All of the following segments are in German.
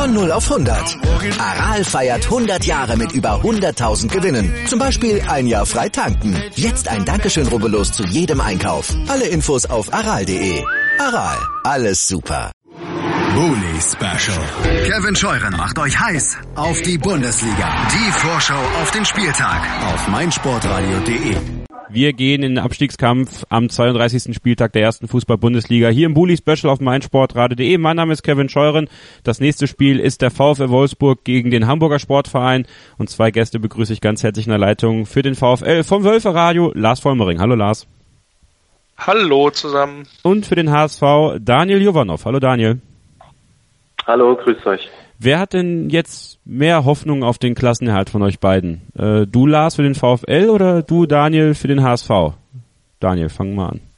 Von 0 auf 100. Aral feiert 100 Jahre mit über 100.000 Gewinnen. Zum Beispiel ein Jahr frei tanken. Jetzt ein Dankeschön, rubbellos zu jedem Einkauf. Alle Infos auf aral.de. Aral, alles super. Bully Special. Kevin Scheuren macht euch heiß auf die Bundesliga. Die Vorschau auf den Spieltag auf meinsportradio.de. Wir gehen in den Abstiegskampf am 32. Spieltag der ersten Fußball-Bundesliga hier im Bully Special auf meinsportradio.de. Mein Name ist Kevin Scheuren. Das nächste Spiel ist der VfL Wolfsburg gegen den Hamburger Sportverein. Und zwei Gäste begrüße ich ganz herzlich in der Leitung für den VfL vom Wölferadio, Lars Vollmering. Hallo Lars. Hallo zusammen. Und für den HSV Daniel Jovanov. Hallo Daniel. Hallo, grüßt euch. Wer hat denn jetzt mehr Hoffnung auf den Klassenerhalt von euch beiden? Du, Lars, für den VfL oder du, Daniel, für den HSV? Daniel, fang mal an.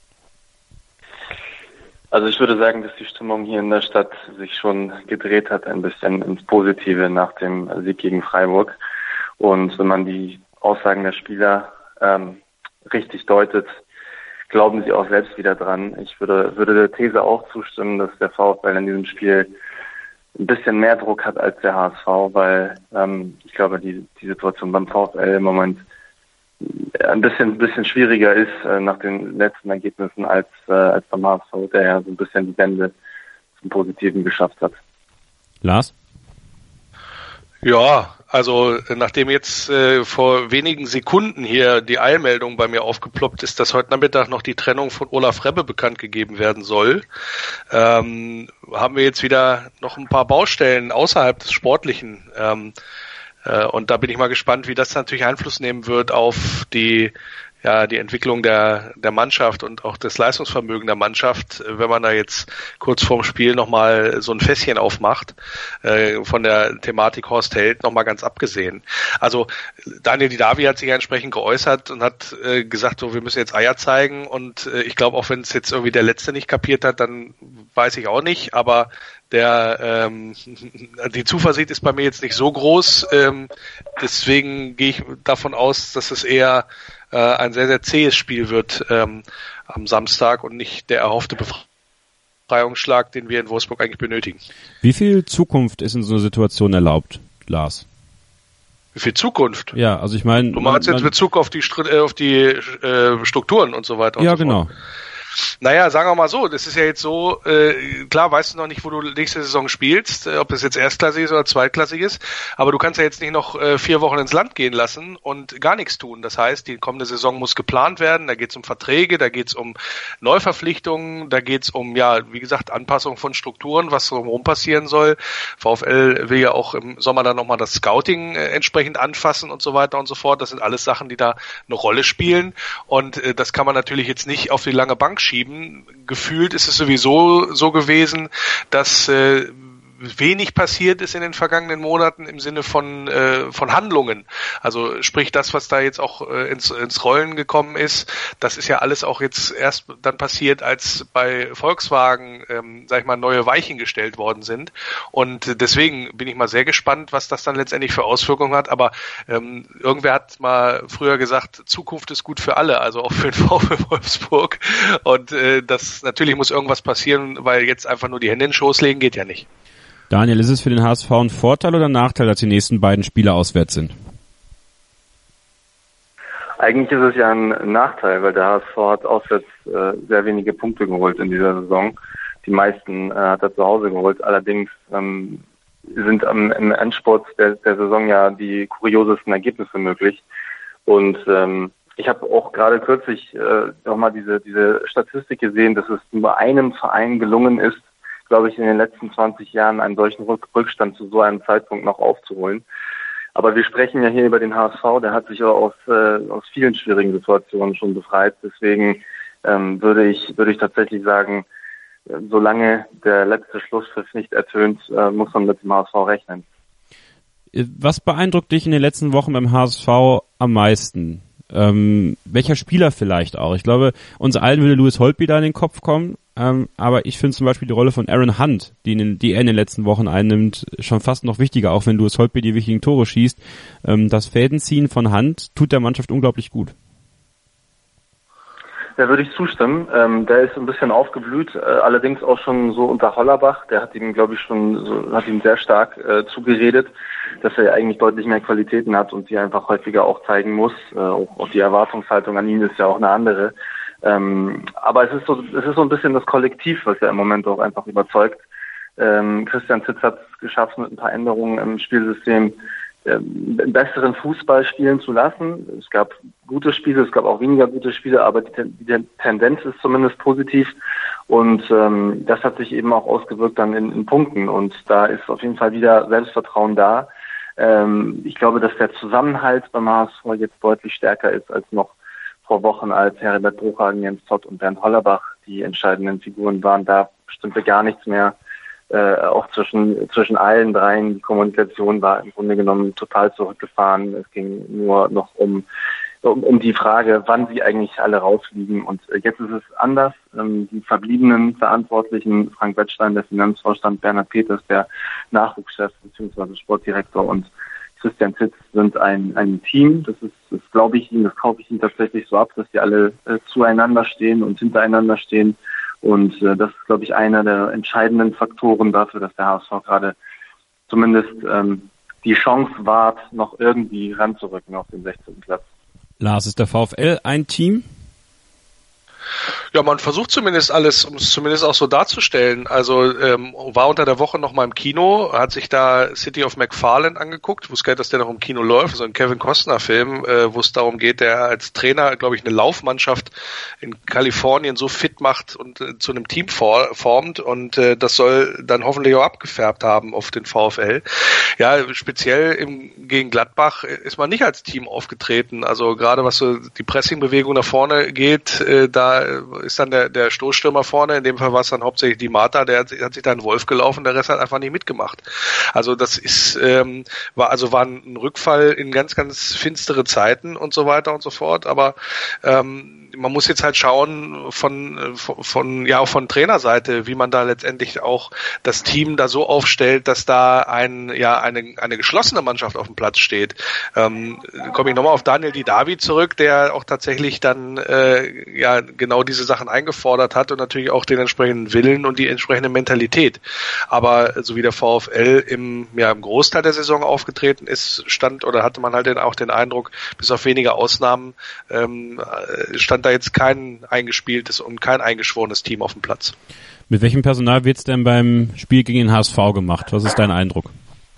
Also ich würde sagen, dass die Stimmung hier in der Stadt sich schon gedreht hat, ein bisschen ins Positive nach dem Sieg gegen Freiburg. Und wenn man die Aussagen der Spieler richtig deutet, glauben sie auch selbst wieder dran. Ich würde der These auch zustimmen, dass der VfL in diesem Spiel ein bisschen mehr Druck hat als der HSV, weil ich glaube, die Situation beim VfL im Moment ein bisschen schwieriger ist nach den letzten Ergebnissen als beim HSV, der ja so ein bisschen die Wende zum Positiven geschafft hat. Lars? Ja, also nachdem jetzt vor wenigen Sekunden hier die Eilmeldung bei mir aufgeploppt ist, dass heute Nachmittag noch die Trennung von Olaf Rebbe bekannt gegeben werden soll, haben wir jetzt wieder noch ein paar Baustellen außerhalb des Sportlichen. Und da bin ich mal gespannt, wie das natürlich Einfluss nehmen wird auf die Entwicklung der Mannschaft und auch das Leistungsvermögen der Mannschaft, wenn man da jetzt kurz vorm Spiel nochmal so ein Fässchen aufmacht, von der Thematik Horst Held nochmal ganz abgesehen. Also Daniel Didavi hat sich ja entsprechend geäußert und hat gesagt, so, wir müssen jetzt Eier zeigen, und ich glaube, auch wenn es jetzt irgendwie der Letzte nicht kapiert hat, dann weiß ich auch nicht, aber die Zuversicht ist bei mir jetzt nicht so groß, deswegen gehe ich davon aus, dass es eher ein sehr, sehr zähes Spiel wird am Samstag und nicht der erhoffte Befreiungsschlag, den wir in Wolfsburg eigentlich benötigen. Wie viel Zukunft ist in so einer Situation erlaubt, Lars? Wie viel Zukunft? Ja, also ich meine... Du meinst jetzt in Bezug auf die Strukturen und so weiter und ja, so fort. Ja, genau. Naja, sagen wir mal so, das ist ja jetzt so, klar weißt du noch nicht, wo du nächste Saison spielst, ob das jetzt erstklassig ist oder zweitklassig ist, aber du kannst ja jetzt nicht noch 4 Wochen ins Land gehen lassen und gar nichts tun. Das heißt, die kommende Saison muss geplant werden, da geht es um Verträge, da geht es um Neuverpflichtungen, da geht es um, wie gesagt, Anpassung von Strukturen, was drumherum passieren soll. VfL will ja auch im Sommer dann nochmal das Scouting entsprechend anfassen und so weiter und so fort. Das sind alles Sachen, die da eine Rolle spielen, und das kann man natürlich jetzt nicht auf die lange Bank schieben. Gefühlt ist es sowieso so gewesen, dass wenig passiert ist in den vergangenen Monaten im Sinne von Handlungen. Also sprich das, was da jetzt auch ins Rollen gekommen ist, das ist ja alles auch jetzt erst dann passiert, als bei Volkswagen, neue Weichen gestellt worden sind. Und deswegen bin ich mal sehr gespannt, was das dann letztendlich für Auswirkungen hat. Aber irgendwer hat mal früher gesagt, Zukunft ist gut für alle, also auch für den VfL Wolfsburg. Und das natürlich muss irgendwas passieren, weil jetzt einfach nur die Hände in den Schoß legen geht ja nicht. Daniel, ist es für den HSV ein Vorteil oder ein Nachteil, dass die nächsten beiden Spiele auswärts sind? Eigentlich ist es ja ein Nachteil, weil der HSV hat auswärts sehr wenige Punkte geholt in dieser Saison. Die meisten hat er zu Hause geholt. Allerdings sind im Endspurt der Saison ja die kuriosesten Ergebnisse möglich. Und ich habe auch gerade kürzlich nochmal diese Statistik gesehen, dass es nur einem Verein gelungen ist, glaube ich, in den letzten 20 Jahren einen solchen Rückstand zu so einem Zeitpunkt noch aufzuholen. Aber wir sprechen ja hier über den HSV, der hat sich auch aus vielen schwierigen Situationen schon befreit. Deswegen würde ich tatsächlich sagen, solange der letzte Schlusspfiff nicht ertönt, muss man mit dem HSV rechnen. Was beeindruckt dich in den letzten Wochen beim HSV am meisten? Welcher Spieler vielleicht auch? Ich glaube, uns allen würde Louis Holtby da in den Kopf kommen, aber ich finde zum Beispiel die Rolle von Aaron Hunt, die er in den letzten Wochen einnimmt, schon fast noch wichtiger, auch wenn Louis Holtby die wichtigen Tore schießt. Das Fädenziehen von Hunt tut der Mannschaft unglaublich gut. Da würde ich zustimmen. Der ist ein bisschen aufgeblüht, allerdings auch schon so unter Hollerbach. Der hat ihm, glaube ich, hat ihm sehr stark zugeredet, dass er eigentlich deutlich mehr Qualitäten hat und die einfach häufiger auch zeigen muss. Auch die Erwartungshaltung an ihn ist ja auch eine andere. Aber es ist so ein bisschen das Kollektiv, was ja im Moment auch einfach überzeugt. Christian Zitz hat es geschafft, mit ein paar Änderungen im Spielsystem einen besseren Fußball spielen zu lassen. Es gab gute Spiele, es gab auch weniger gute Spiele, aber die Tendenz ist zumindest positiv und das hat sich eben auch ausgewirkt dann in Punkten und da ist auf jeden Fall wieder Selbstvertrauen da. Ich glaube, dass der Zusammenhalt beim HSV jetzt deutlich stärker ist als noch vor Wochen, als Heribert Bruchhagen, Jens Todt und Bernd Hollerbach die entscheidenden Figuren waren. Da stimmte gar nichts mehr. Auch zwischen allen dreien, die Kommunikation war im Grunde genommen total zurückgefahren. Es ging nur noch um die Frage, wann sie eigentlich alle rausfliegen. Und jetzt ist es anders. Die verbliebenen Verantwortlichen, Frank Wettstein, der Finanzvorstand, Bernhard Peters, der Nachwuchschef bzw. Sportdirektor und Christian Zitz sind ein Team. Das glaube ich Ihnen, das kaufe ich Ihnen tatsächlich so ab, dass die alle zueinander stehen und hintereinander stehen. Und das ist, glaube ich, einer der entscheidenden Faktoren dafür, dass der HSV gerade zumindest die Chance wahrt, noch irgendwie ranzurücken auf den 16. Platz. Lars, ist der VfL ein Team? Ja, man versucht zumindest alles, um es zumindest auch so darzustellen. Also war unter der Woche noch mal im Kino, hat sich da City of McFarlane angeguckt, wusste gar nicht, dass der noch im Kino läuft, so ein Kevin Costner-Film, wo es darum geht, der als Trainer, glaube ich, eine Laufmannschaft in Kalifornien so fit macht und zu einem Team formt und das soll dann hoffentlich auch abgefärbt haben auf den VfL. Ja, speziell gegen Gladbach ist man nicht als Team aufgetreten. Also gerade was so die Pressingbewegung nach vorne geht, da ist dann der Stoßstürmer vorne, in dem Fall war es dann hauptsächlich die Marta, der hat sich da einen Wolf gelaufen, der Rest hat einfach nicht mitgemacht. Also das ist war ein Rückfall in ganz, ganz finstere Zeiten und so weiter und so fort, aber man muss jetzt halt schauen von Trainerseite, wie man da letztendlich auch das Team da so aufstellt, dass da eine geschlossene Mannschaft auf dem Platz steht. Komme ich nochmal auf Daniel Didavi zurück, der auch tatsächlich dann genau diese Sachen eingefordert hat und natürlich auch den entsprechenden Willen und die entsprechende Mentalität. Aber so wie der VfL im Großteil der Saison aufgetreten ist, hatte man halt auch den Eindruck, bis auf wenige Ausnahmen stand da jetzt kein eingespieltes und kein eingeschworenes Team auf dem Platz. Mit welchem Personal wird's denn beim Spiel gegen den HSV gemacht? Was ist dein Eindruck?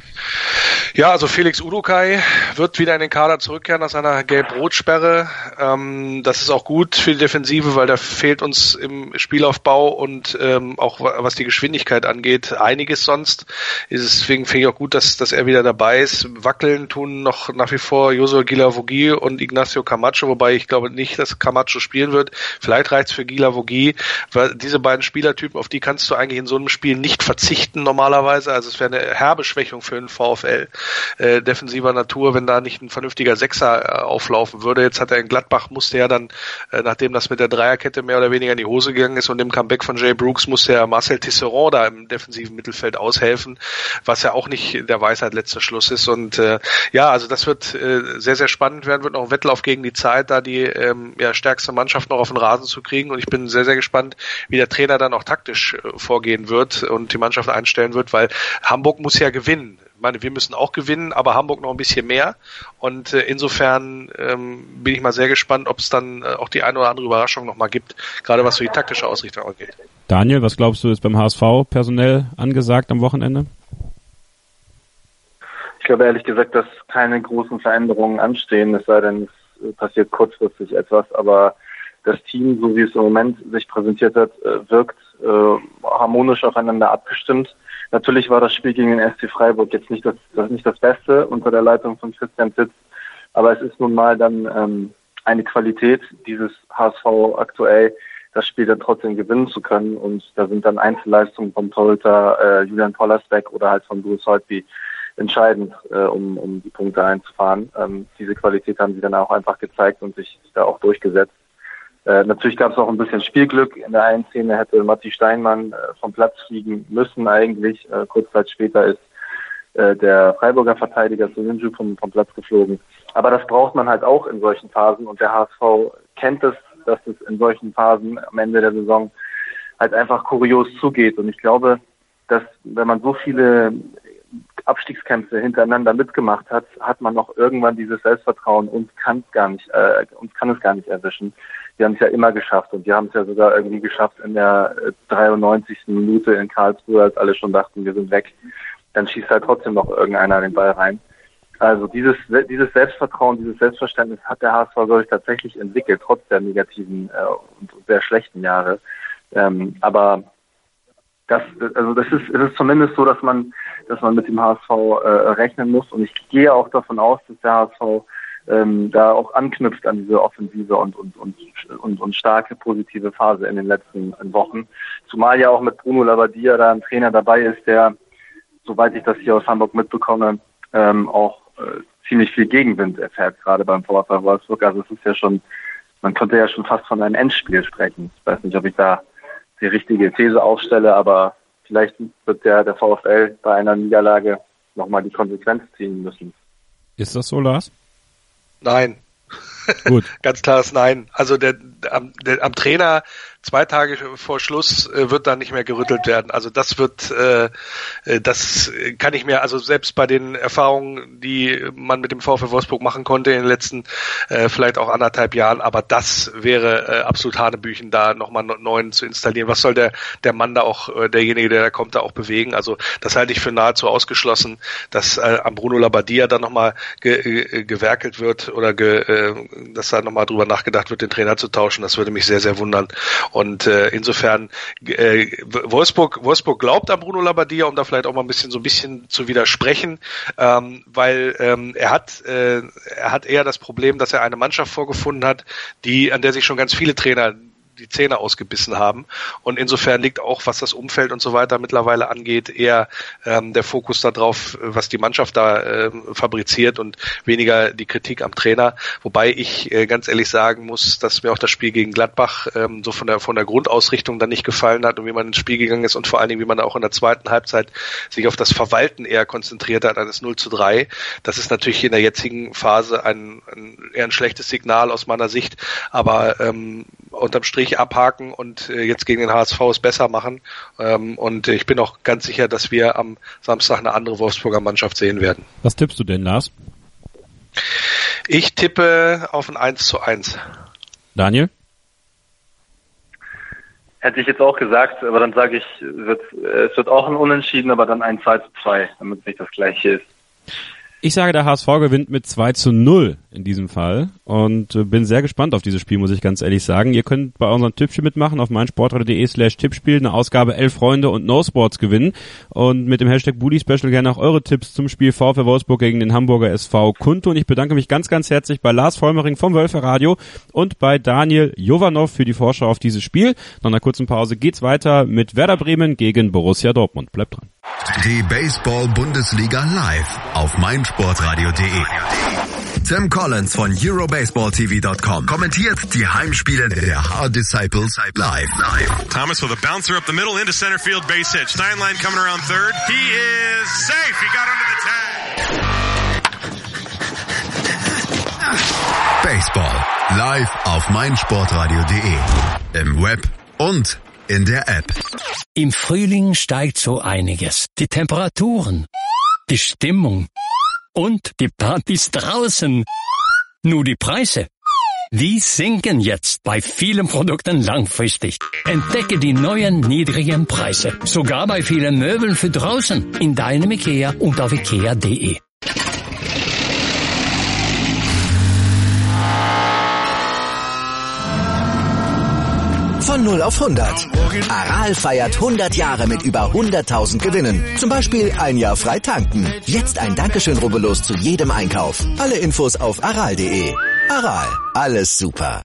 Ja, also Felix Udukai wird wieder in den Kader zurückkehren nach seiner Gelb-Rot-Sperre. Das ist auch gut für die Defensive, weil da fehlt uns im Spielaufbau und auch was die Geschwindigkeit angeht einiges sonst. Deswegen finde ich auch gut, dass er wieder dabei ist. Wackeln tun noch nach wie vor Joshua Guilavogui und Ignacio Camacho, wobei ich glaube nicht, dass Camacho spielen wird. Vielleicht reicht's für Guilavogui, weil diese beiden Spielertypen, auf die kannst du eigentlich in so einem Spiel nicht verzichten normalerweise. Also es wäre eine herbe Schwächung für den VfL. Defensiver Natur, wenn da nicht ein vernünftiger Sechser auflaufen würde. Jetzt hat er in Gladbach, musste er dann, nachdem das mit der Dreierkette mehr oder weniger in die Hose gegangen ist und dem Comeback von Jay Brooks, musste er Marcel Tisserand da im defensiven Mittelfeld aushelfen, was ja auch nicht der Weisheit letzter Schluss ist. Und also das wird sehr, sehr spannend werden, wird noch ein Wettlauf gegen die Zeit, da die stärkste Mannschaft noch auf den Rasen zu kriegen. Und ich bin sehr, sehr gespannt, wie der Trainer dann auch taktisch vorgehen wird und die Mannschaft einstellen wird, weil Hamburg muss ja gewinnen. Ich meine, wir müssen auch gewinnen, aber Hamburg noch ein bisschen mehr. Und insofern bin ich mal sehr gespannt, ob es dann auch die eine oder andere Überraschung noch mal gibt, gerade was so die taktische Ausrichtung angeht. Daniel, was glaubst du, ist beim HSV personell angesagt am Wochenende? Ich glaube ehrlich gesagt, dass keine großen Veränderungen anstehen, es sei denn, es passiert kurzfristig etwas, aber das Team, so wie es im Moment sich präsentiert hat, wirkt harmonisch aufeinander abgestimmt. Natürlich war das Spiel gegen den SC Freiburg jetzt nicht das Beste unter der Leitung von Christian Zitz, aber es ist nun mal dann eine Qualität dieses HSV aktuell, das Spiel dann trotzdem gewinnen zu können, und da sind dann Einzelleistungen vom Torhüter Julian Pollersbeck oder halt von Louis Holtby entscheidend, um die Punkte einzufahren. Diese Qualität haben sie dann auch einfach gezeigt und sich da auch durchgesetzt. Natürlich gab es auch ein bisschen Spielglück. In der einen Szene hätte Matti Steinmann vom Platz fliegen müssen eigentlich. Kurz Zeit später ist der Freiburger Verteidiger Soyuncu vom Platz geflogen. Aber das braucht man halt auch in solchen Phasen, und der HSV kennt es dass es in solchen Phasen am Ende der Saison halt einfach kurios zugeht. Und ich glaube, dass wenn man so viele Abstiegskämpfe hintereinander mitgemacht hat, hat man noch irgendwann dieses Selbstvertrauen und kann es gar nicht erwischen. Die haben es ja immer geschafft und die haben es ja sogar irgendwie geschafft in der 93. Minute in Karlsruhe, als alle schon dachten, wir sind weg. Dann schießt halt trotzdem noch irgendeiner den Ball rein. Also dieses Selbstvertrauen, dieses Selbstverständnis hat der HSV, glaube ich, tatsächlich entwickelt, trotz der negativen und sehr schlechten Jahre. Aber es ist zumindest so, dass man mit dem HSV rechnen muss. Und ich gehe auch davon aus, dass der HSV da auch anknüpft an diese offensive und starke positive Phase in den letzten Wochen. Zumal ja auch mit Bruno Labbadia da ein Trainer dabei ist, der, soweit ich das hier aus Hamburg mitbekomme, auch ziemlich viel Gegenwind erfährt, gerade beim VfL Wolfsburg. Also es ist ja schon, man könnte ja schon fast von einem Endspiel sprechen. Ich weiß nicht, ob ich da die richtige These aufstelle, aber vielleicht wird der VfL bei einer Niederlage nochmal die Konsequenz ziehen müssen. Ist das so, Lars? Nein. Gut. Ganz klares Nein. Also am Trainer 2 Tage vor Schluss wird da nicht mehr gerüttelt werden. Also das kann ich mir, also selbst bei den Erfahrungen, die man mit dem VfL Wolfsburg machen konnte in den letzten vielleicht auch 1,5 Jahren, aber das wäre absolut Hanebüchen, da nochmal einen neuen zu installieren. Was soll der Mann da auch, derjenige, der da kommt, da auch bewegen? Also das halte ich für nahezu ausgeschlossen, dass am Bruno Labbadia dann nochmal gewerkelt wird oder dass da nochmal drüber nachgedacht wird, den Trainer zu tauschen. Das würde mich sehr, sehr wundern. Und insofern Wolfsburg glaubt an Bruno Labbadia, um da vielleicht auch mal ein bisschen zu widersprechen, weil er hat eher das Problem, dass er eine Mannschaft vorgefunden hat, an der sich schon ganz viele Trainer die Zähne ausgebissen haben. Und insofern liegt auch, was das Umfeld und so weiter mittlerweile angeht, eher der Fokus darauf, was die Mannschaft da fabriziert und weniger die Kritik am Trainer. Wobei ich ganz ehrlich sagen muss, dass mir auch das Spiel gegen Gladbach so von der Grundausrichtung dann nicht gefallen hat und wie man ins Spiel gegangen ist und vor allen Dingen, wie man auch in der zweiten Halbzeit sich auf das Verwalten eher konzentriert hat als 0:3. Das ist natürlich in der jetzigen Phase eher ein schlechtes Signal aus meiner Sicht, aber unterm Strich abhaken und jetzt gegen den HSV es besser machen. Und ich bin auch ganz sicher, dass wir am Samstag eine andere Wolfsburger Mannschaft sehen werden. Was tippst du denn, Lars? Ich tippe auf ein 1:1. Daniel? Hätte ich jetzt auch gesagt, aber dann sage ich, es wird auch ein Unentschieden, aber dann ein 2:2, damit es nicht das Gleiche ist. Ich sage, der HSV gewinnt mit 2:0 in diesem Fall und bin sehr gespannt auf dieses Spiel, muss ich ganz ehrlich sagen. Ihr könnt bei unserem Tippspiel mitmachen, auf meinsportradio.de/Tippspiel, eine Ausgabe 11 Freunde und No Sports gewinnen und mit dem Hashtag Bully Special gerne auch eure Tipps zum Spiel VfL Wolfsburg gegen den Hamburger SV kundtun. Ich bedanke mich ganz, ganz herzlich bei Lars Vollmering vom Wölfe Radio und bei Daniel Jovanov für die Vorschau auf dieses Spiel. Nach einer kurzen Pause geht's weiter mit Werder Bremen gegen Borussia Dortmund. Bleibt dran. Die Baseball-Bundesliga live auf meinsportradio.de. Tim Collins von EuroBaseballTV.com kommentiert die Heimspiele der Hard Disciples live. Thomas with a bouncer up the middle into center field, base hit. Steinlein coming around third. He is safe. He got under the tag. Baseball live auf meinsportradio.de. Im Web und in der App. Im Frühling steigt so einiges. Die Temperaturen, die Stimmung und die Partys draußen. Nur die Preise, die sinken jetzt bei vielen Produkten langfristig. Entdecke die neuen niedrigen Preise. Sogar bei vielen Möbeln für draußen. In deinem IKEA und auf ikea.de. Von 0 auf 100. Aral feiert 100 Jahre mit über 100.000 Gewinnen. Zum Beispiel ein Jahr frei tanken. Jetzt ein Dankeschön, rubbellos zu jedem Einkauf. Alle Infos auf aral.de. Aral, alles super.